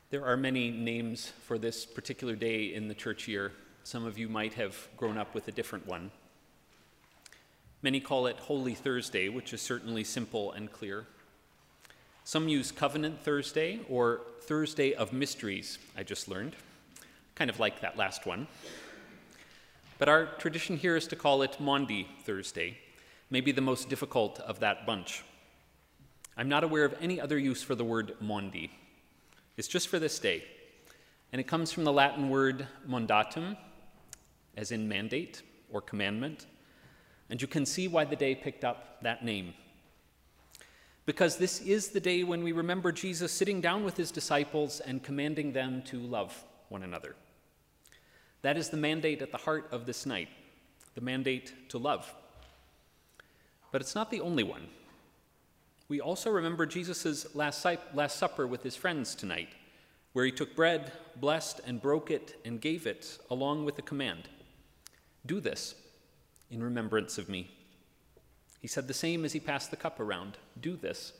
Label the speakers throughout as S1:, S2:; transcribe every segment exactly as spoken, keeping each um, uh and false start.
S1: There are many names for this particular day in the church year. Some of you might have grown up with a different one. Many call it Holy Thursday, which is certainly simple and clear. Some use Covenant Thursday or Thursday of Mysteries, I just learned. Kind of like that last one. But our tradition here is to call it Maundy Thursday, maybe the most difficult of that bunch. I'm not aware of any other use for the word Maundy. It's just for this day, and it comes from the Latin word mandatum, as in mandate or commandment, and you can see why the day picked up that name. Because this is the day when we remember Jesus sitting down with his disciples and commanding them to love one another. That is the mandate at the heart of this night, the mandate to love. But it's not the only one. We also remember Jesus' last, last supper with his friends tonight, where he took bread, blessed and broke it, and gave it, along with the command, "Do this in remembrance of me." He said the same as he passed the cup around, "Do this."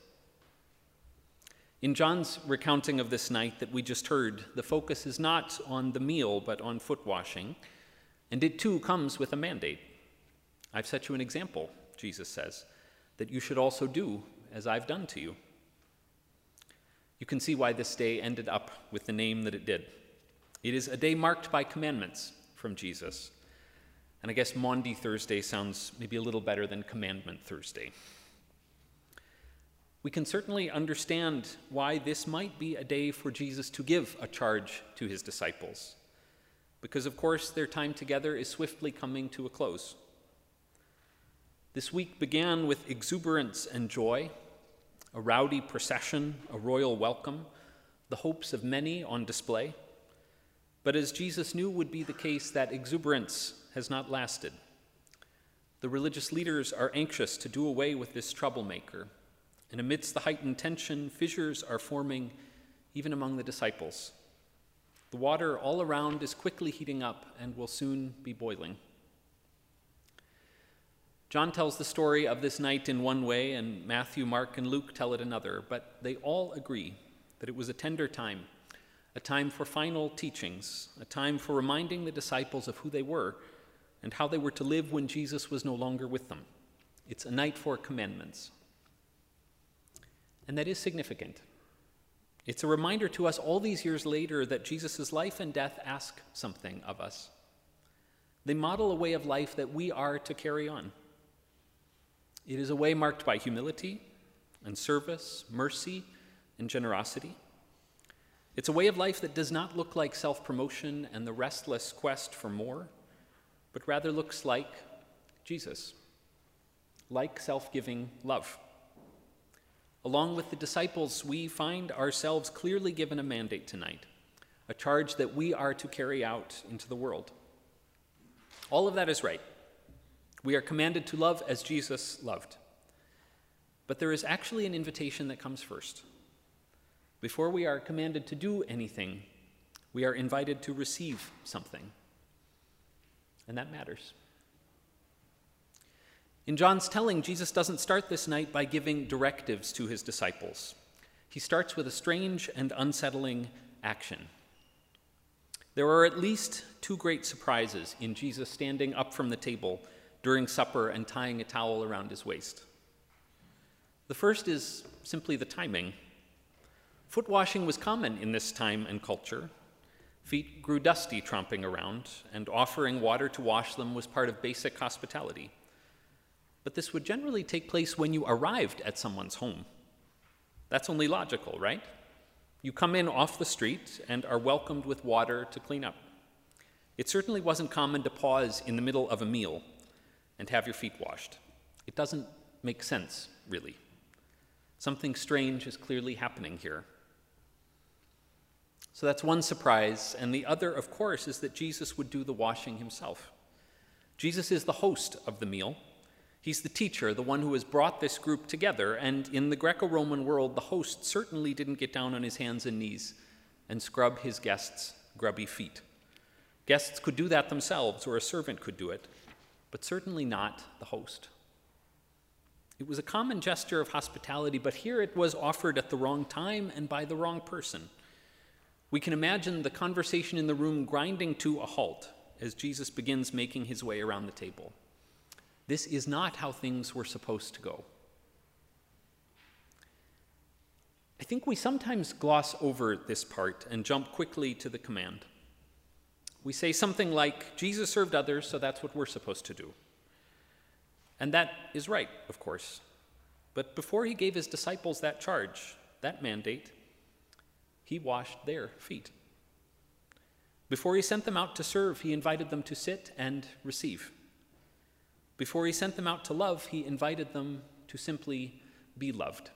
S1: In John's recounting of this night that we just heard, the focus is not on the meal, but on foot washing, and it too comes with a mandate. "I've set you an example," Jesus says, "that you should also do as I've done to you." You can see why this day ended up with the name that it did. It is a day marked by commandments from Jesus. And I guess Maundy Thursday sounds maybe a little better than Commandment Thursday. We can certainly understand why this might be a day for Jesus to give a charge to his disciples. Because, of course, their time together is swiftly coming to a close. This week began with exuberance and joy, a rowdy procession, a royal welcome, the hopes of many on display. But as Jesus knew would be the case, that exuberance has not lasted. The religious leaders are anxious to do away with this troublemaker, and amidst the heightened tension, fissures are forming even among the disciples. The water all around is quickly heating up and will soon be boiling. John tells the story of this night in one way, and Matthew, Mark, and Luke tell it another, but they all agree that it was a tender time, a time for final teachings, a time for reminding the disciples of who they were and how they were to live when Jesus was no longer with them. It's a night for commandments. And that is significant. It's a reminder to us all these years later that Jesus' life and death ask something of us. They model a way of life that we are to carry on. It is a way marked by humility and service, mercy and generosity. It's a way of life that does not look like self-promotion and the restless quest for more, but rather looks like Jesus, like self-giving love. Along with the disciples, we find ourselves clearly given a mandate tonight, a charge that we are to carry out into the world. All of that is right. We are commanded to love as Jesus loved. But there is actually an invitation that comes first. Before we are commanded to do anything, we are invited to receive something. And that matters. In John's telling, Jesus doesn't start this night by giving directives to his disciples. He starts with a strange and unsettling action. There are at least two great surprises in Jesus standing up from the table during supper and tying a towel around his waist. The first is simply the timing. Foot washing was common in this time and culture. Feet grew dusty tromping around, and offering water to wash them was part of basic hospitality. But this would generally take place when you arrived at someone's home. That's only logical, right? You come in off the street and are welcomed with water to clean up. It certainly wasn't common to pause in the middle of a meal and have your feet washed. It doesn't make sense, really. Something strange is clearly happening here. So that's one surprise, and the other, of course, is that Jesus would do the washing himself. Jesus is the host of the meal. He's the teacher, the one who has brought this group together, and in the Greco-Roman world, the host certainly didn't get down on his hands and knees and scrub his guests' grubby feet. Guests could do that themselves, or a servant could do it, but certainly not the host. It was a common gesture of hospitality, but here it was offered at the wrong time and by the wrong person. We can imagine the conversation in the room grinding to a halt as Jesus begins making his way around the table. This is not how things were supposed to go. I think we sometimes gloss over this part and jump quickly to the command. We say something like, Jesus served others, so that's what we're supposed to do. And that is right, of course. But before he gave his disciples that charge, that mandate, he washed their feet. Before he sent them out to serve, he invited them to sit and receive. Before he sent them out to love, he invited them to simply be loved.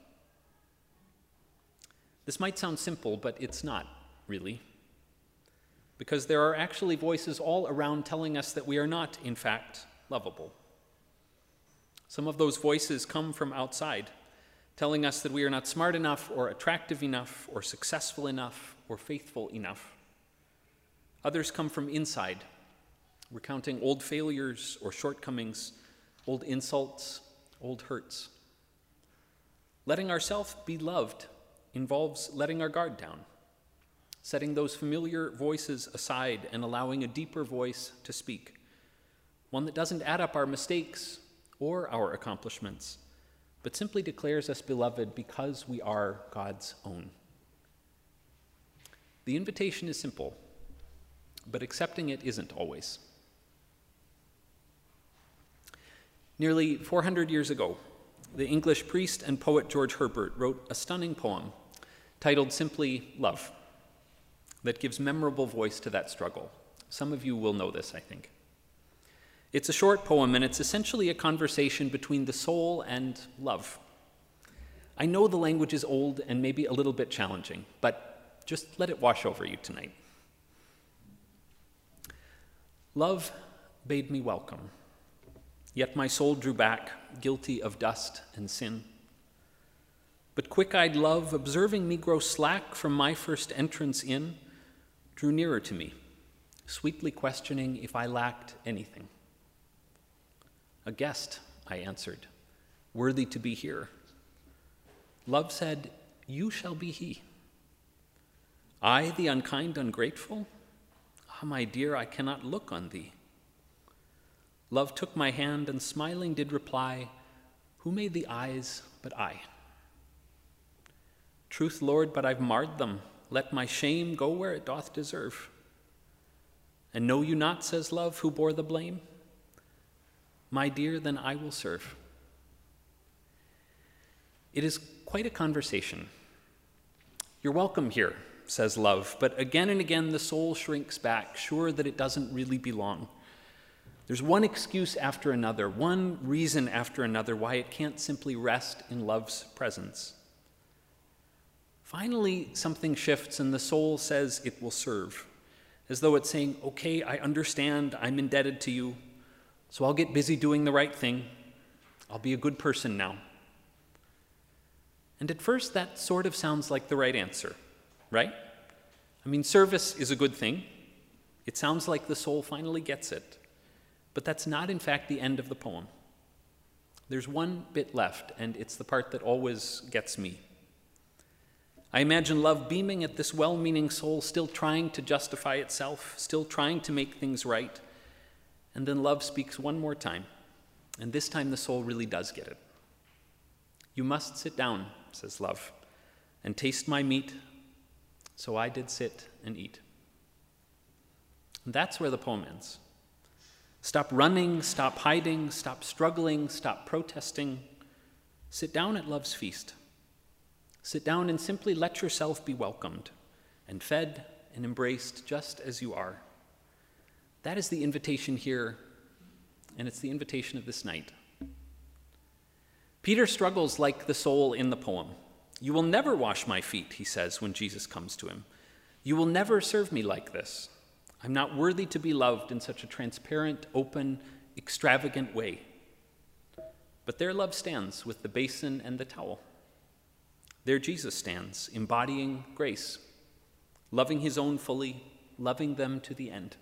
S1: This might sound simple, but it's not, really. Because there are actually voices all around telling us that we are not, in fact, lovable. Some of those voices come from outside, telling us that we are not smart enough or attractive enough or successful enough or faithful enough. Others come from inside, recounting old failures or shortcomings, old insults, old hurts. Letting ourselves be loved involves letting our guard down, setting those familiar voices aside and allowing a deeper voice to speak, one that doesn't add up our mistakes or our accomplishments, but simply declares us beloved because we are God's own. The invitation is simple, but accepting it isn't always. Nearly four hundred years ago, the English priest and poet George Herbert wrote a stunning poem titled simply Love, that gives memorable voice to that struggle. Some of you will know this, I think. It's a short poem, and it's essentially a conversation between the soul and love. I know the language is old and maybe a little bit challenging, but just let it wash over you tonight. Love bade me welcome, yet my soul drew back, guilty of dust and sin. But quick-eyed love, observing me grow slack from my first entrance in, drew nearer to me, sweetly questioning if I lacked anything. A guest, I answered, worthy to be here. Love said, you shall be he. I, the unkind, ungrateful? Ah, my dear, I cannot look on thee. Love took my hand and smiling did reply, who made the eyes but I? Truth, Lord, but I've marred them. Let my shame go where it doth deserve. And know you not, says love, who bore the blame? My dear, then I will serve. It is quite a conversation. You're welcome here, says love, but again and again the soul shrinks back, sure that it doesn't really belong. There's one excuse after another, one reason after another why it can't simply rest in love's presence. Finally, something shifts and the soul says it will serve, as though it's saying, okay, I understand, I'm indebted to you, so I'll get busy doing the right thing. I'll be a good person now. And at first, that sort of sounds like the right answer, right? I mean, service is a good thing. It sounds like the soul finally gets it. But that's not, in fact, the end of the poem. There's one bit left, and it's the part that always gets me. I imagine love beaming at this well-meaning soul, still trying to justify itself, still trying to make things right. And then love speaks one more time, and this time the soul really does get it. You must sit down, says love, and taste my meat. So I did sit and eat. And that's where the poem ends. Stop running, stop hiding, stop struggling, stop protesting. Sit down at love's feast. Sit down and simply let yourself be welcomed and fed and embraced just as you are. That is the invitation here, and it's the invitation of this night. Peter struggles like the soul in the poem. You will never wash my feet, he says when Jesus comes to him. You will never serve me like this. I'm not worthy to be loved in such a transparent, open, extravagant way. But there love stands with the basin and the towel. There Jesus stands, embodying grace, loving his own fully, loving them to the end.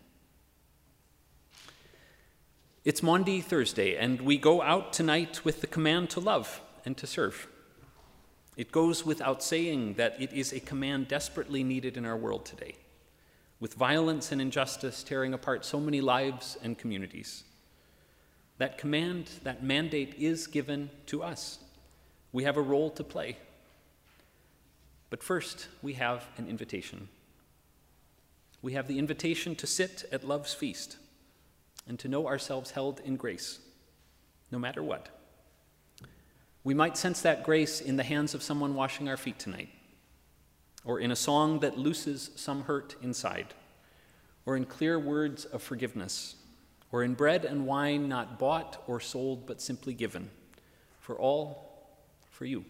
S1: It's Maundy Thursday, and we go out tonight with the command to love and to serve. It goes without saying that it is a command desperately needed in our world today, with violence and injustice tearing apart so many lives and communities. That command, that mandate is given to us. We have a role to play. But first, we have an invitation. We have the invitation to sit at love's feast and to know ourselves held in grace, no matter what. We might sense that grace in the hands of someone washing our feet tonight, or in a song that looses some hurt inside, or in clear words of forgiveness, or in bread and wine not bought or sold but simply given, for all, for you.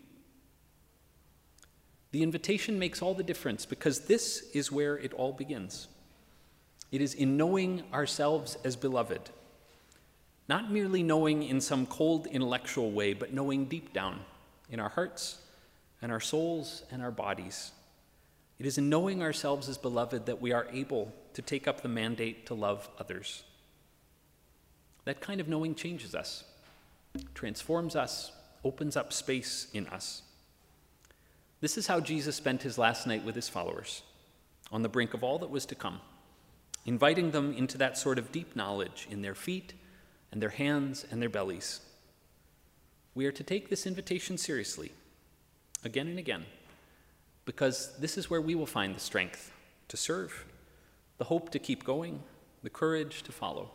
S1: The invitation makes all the difference because this is where it all begins. It is in knowing ourselves as beloved, not merely knowing in some cold intellectual way, but knowing deep down in our hearts and our souls and our bodies. It is in knowing ourselves as beloved that we are able to take up the mandate to love others. That kind of knowing changes us, transforms us, opens up space in us. This is how Jesus spent his last night with his followers, on the brink of all that was to come, inviting them into that sort of deep knowledge in their feet and their hands and their bellies. We are to take this invitation seriously, again and again, because this is where we will find the strength to serve, the hope to keep going, the courage to follow.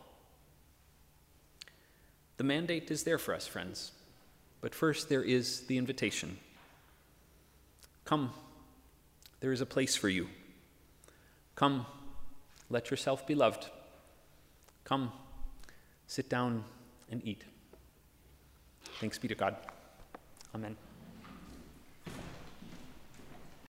S1: The mandate is there for us, friends, but first there is the invitation. Come, there is a place for you. Come, let yourself be loved. Come, sit down and eat. Thanks be to God. Amen.